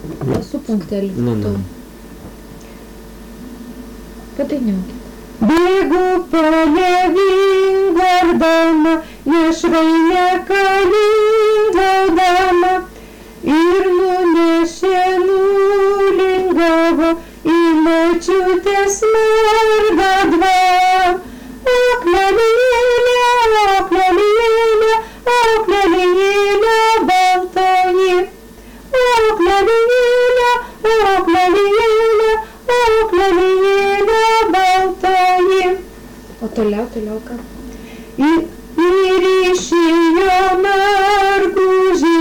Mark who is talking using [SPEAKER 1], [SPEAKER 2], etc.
[SPEAKER 1] Su punkteliu.
[SPEAKER 2] Nu.
[SPEAKER 1] Padainuokit.
[SPEAKER 3] Bėgu palevingardama, nešrainę kalingaudama, ir nunešė nulingavo į močiutės mergadvą. Akmenėlė, akmenėlė, akmenėlė baltoji. Akmenėlė, akmenėlė, akmenėlė baltoji.
[SPEAKER 1] O toliau ką?
[SPEAKER 3] Ir išėjo mergužį